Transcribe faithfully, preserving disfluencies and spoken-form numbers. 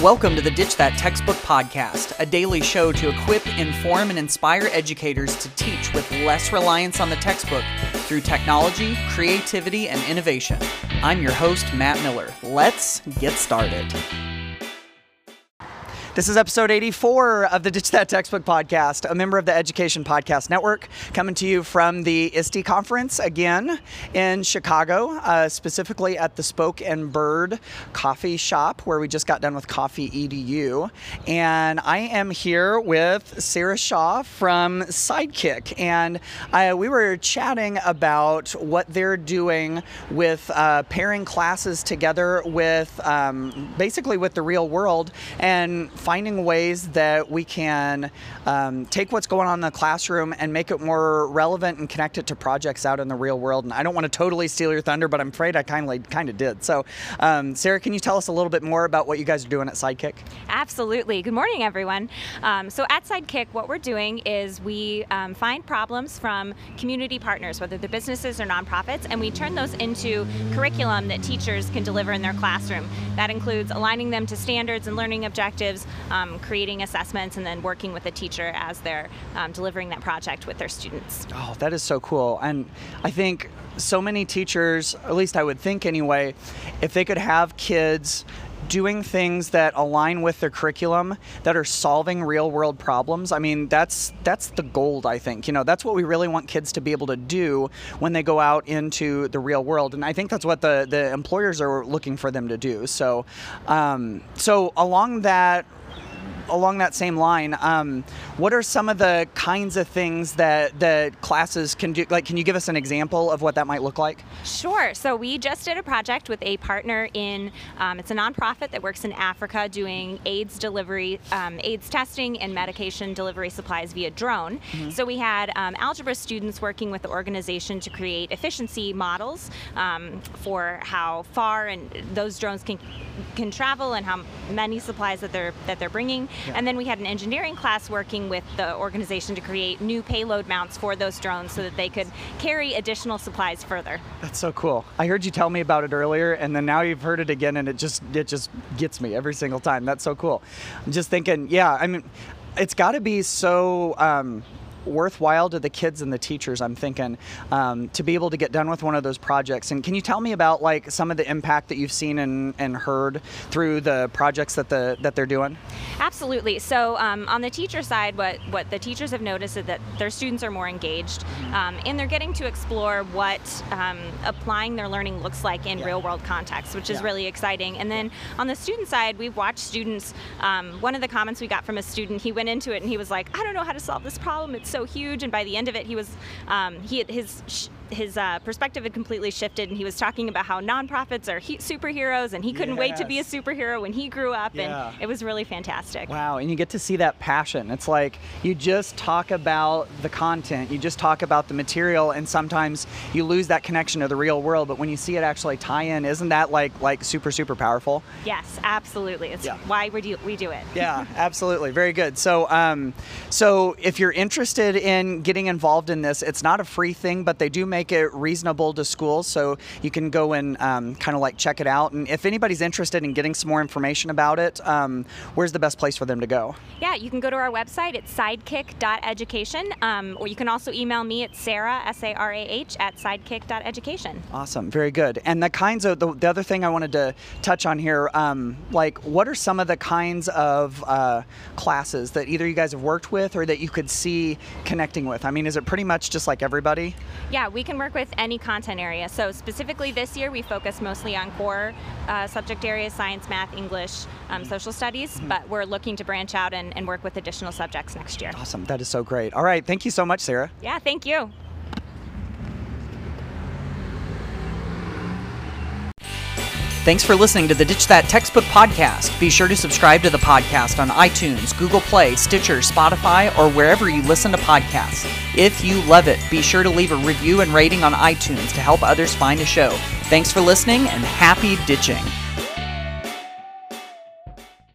Welcome to the Ditch That Textbook Podcast, a daily show to equip, inform, and inspire educators to teach with less reliance on the textbook through technology, creativity, and innovation. I'm your host, Matt Miller. Let's get started. This is episode eighty-four of the Ditch That Textbook Podcast, a member of the Education Podcast Network, coming to you from the I S T E Conference again in Chicago, uh, specifically at the Spoke and Bird Coffee Shop, where we just got done with Coffee E D U. And I am here with Sarah Shaw from Sidekick, and I, we were chatting about what they're doing with uh, pairing classes together with um, basically with the real world and finding ways that we can um, take what's going on in the classroom and make it more relevant and connect it to projects out in the real world. And I don't want to totally steal your thunder, but I'm afraid I kind of kind of did. So, um, Sarah, can you tell us a little bit more about what you guys are doing at Sidekick? Absolutely. Good morning, everyone. Um, so at Sidekick, what we're doing is we um, find problems from community partners, whether they're businesses or nonprofits, and we turn those into curriculum that teachers can deliver in their classroom. That includes aligning them to standards and learning objectives, Um, creating assessments, and then working with the teacher as they're um, delivering that project with their students. Oh, that is so cool. And I think so many teachers, at least I would think anyway, if they could have kids doing things that align with their curriculum, that are solving real world problems, I mean, that's that's the gold, I think. You know, that's what we really want kids to be able to do when they go out into the real world. And I think that's what the, the employers are looking for them to do. So, um, so along that Along that same line, um, what are some of the kinds of things that that classes can do? Like, can you give us an example of what that might look like? Sure. So we just did a project with a partner in, um, it's a nonprofit that works in Africa doing AIDS delivery, um, AIDS testing and medication delivery supplies via drone. Mm-hmm. So we had um, algebra students working with the organization to create efficiency models um, for how far and those drones can can travel and how many supplies that they're that they're bringing. Yeah. And then we had an engineering class working with the organization to create new payload mounts for those drones so that they could carry additional supplies further. That's so cool. I heard you tell me about it earlier, and then now you've heard it again, and it just it just gets me every single time. That's so cool. I'm just thinking, yeah, I mean, it's got to be so Um, worthwhile to the kids and the teachers, I'm thinking, um, to be able to get done with one of those projects. And can you tell me about like some of the impact that you've seen and, and heard through the projects that the that they're doing? Absolutely. So um, on the teacher side, what, what the teachers have noticed is that their students are more engaged, um, and they're getting to explore what um, applying their learning looks like in yeah. real world context, which is yeah. really exciting. And then on the student side, we've watched students, um, one of the comments we got from a student, he went into it and he was like, I don't know how to solve this problem. It's so huge. And by the end of it, he was um, he his his uh, perspective had completely shifted, and he was talking about how nonprofits are he- superheroes, and he couldn't yes. wait to be a superhero when he grew up. Yeah. And it was really fantastic. Wow. And you get to see that passion. It's like you just talk about the content, you just talk about the material, and sometimes you lose that connection to the real world. But when you see it actually tie in, isn't that like like super super powerful? Yes, absolutely. It's yeah. why we do we do it. Yeah, absolutely. Very good. So um, so if you're interested in getting involved in this, it's not a free thing, but they do make it reasonable to schools, so you can go and um, kind of like check it out. And if anybody's interested in getting some more information about it, um, where's the best place for them to go? Yeah, you can go to our website. It's sidekick dot education, um, or you can also email me at Sarah, S A R A H, at sidekick dot education. Awesome. Very good. And the kinds of, the, the other thing I wanted to touch on here, um, like what are some of the kinds of uh, classes that either you guys have worked with or that you could see connecting with? I mean, is it pretty much just like everybody? Yeah, we can work with any content area. So specifically this year, we focus mostly on core uh, subject areas, science, math, English, um, social studies, mm-hmm. but we're looking to branch out and, and work with additional subjects next year. Awesome. That is so great. All right. Thank you so much, Sarah. Yeah, thank you. Thanks for listening to the Ditch That Textbook Podcast. Be sure to subscribe to the podcast on iTunes, Google Play, Stitcher, Spotify, or wherever you listen to podcasts. If you love it, be sure to leave a review and rating on iTunes to help others find the show. Thanks for listening, and happy ditching.